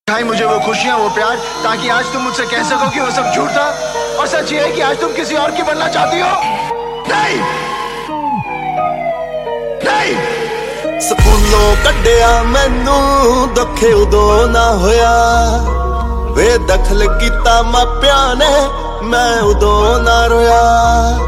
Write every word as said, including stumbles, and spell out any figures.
दिखाई मुझे वो खुशियां, वो प्यार, ताकि आज तुम मुझसे कह सको कि वो सब झूठ था। और सच ये है कि आज तुम किसी और की बनना चाहती हो। नहीं नहीं स्कूलों कड्डिया मैनू दुखे उदों ना होया, बेदखल कीता मापियां ने मैं उदों ना रोया।